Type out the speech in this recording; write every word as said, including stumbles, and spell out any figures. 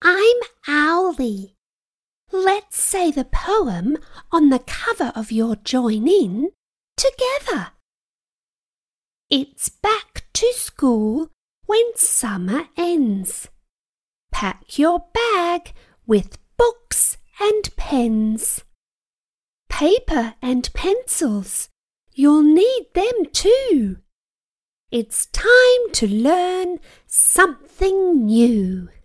I'm Owly. Let's say the poem on the cover of your Join In together. It's back to school when summer ends. Pack your bag with books and pens. Paper and pencils, you'll need them too. It's time to learn something new.